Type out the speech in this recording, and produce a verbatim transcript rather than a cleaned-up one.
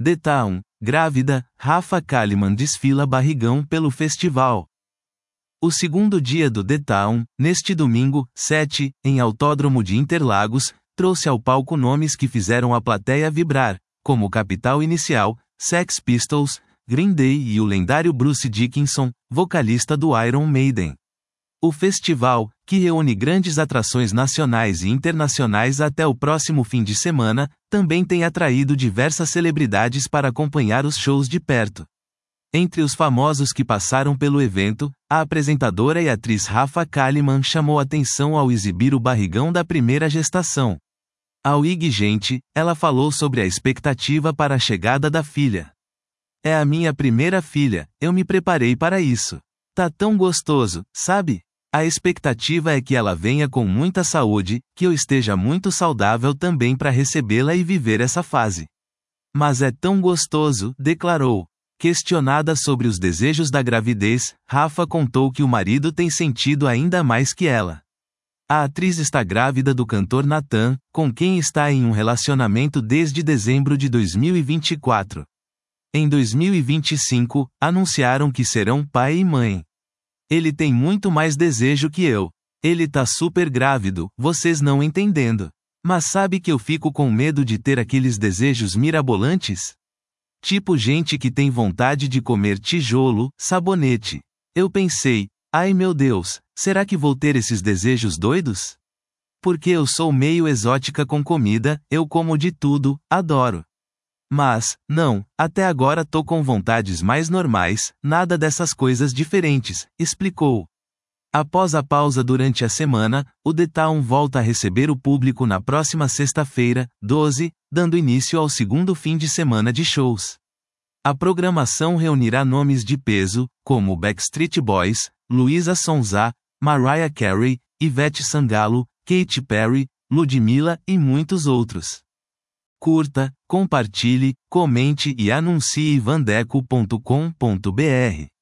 The Town, grávida, Rafa Kalimann desfila barrigão pelo festival. O segundo dia do The Town, neste domingo, sete, em Autódromo de Interlagos, trouxe ao palco nomes que fizeram a plateia vibrar, como Capital Inicial, Sex Pistols, Green Day e o lendário Bruce Dickinson, vocalista do Iron Maiden. O festival, que reúne grandes atrações nacionais e internacionais até o próximo fim de semana, também tem atraído diversas celebridades para acompanhar os shows de perto. Entre os famosos que passaram pelo evento, a apresentadora e atriz Rafa Kalimann chamou atenção ao exibir o barrigão da primeira gestação. Ao I G Gente, ela falou sobre a expectativa para a chegada da filha. É a minha primeira filha, eu me preparei para isso. Tá tão gostoso, sabe? A expectativa é que ela venha com muita saúde, que eu esteja muito saudável também para recebê-la e viver essa fase. Mas é tão gostoso, declarou. Questionada sobre os desejos da gravidez, Rafa contou que o marido tem sentido ainda mais que ela. A atriz está grávida do cantor Nathan, com quem está em um relacionamento desde dezembro de dois mil e vinte e quatro. Em dois mil e vinte e cinco, anunciaram que serão pai e mãe. Ele tem muito mais desejo que eu. Ele tá super grávido, vocês não entendendo. Mas sabe que eu fico com medo de ter aqueles desejos mirabolantes? Tipo gente que tem vontade de comer tijolo, sabonete. Eu pensei, ai meu Deus, será que vou ter esses desejos doidos? Porque eu sou meio exótica com comida, eu como de tudo, adoro. Mas, não, até agora tô com vontades mais normais, nada dessas coisas diferentes, explicou. Após a pausa durante a semana, o The Town volta a receber o público na próxima sexta-feira, doze, dando início ao segundo fim de semana de shows. A programação reunirá nomes de peso, como Backstreet Boys, Luísa Sonza, Mariah Carey, Ivete Sangalo, Katy Perry, Ludmilla e muitos outros. Curta, compartilhe, comente e anuncie vandeco ponto com ponto br.